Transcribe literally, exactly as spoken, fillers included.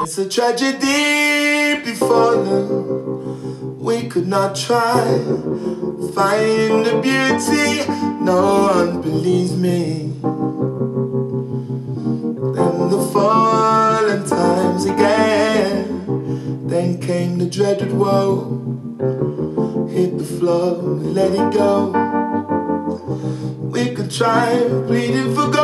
It's a tragedy befallen. We could not try find the beauty. No one believes me. Then the fallen times again. Then came the dreaded woe. Hit the floor, let it go. We could try pleading for God.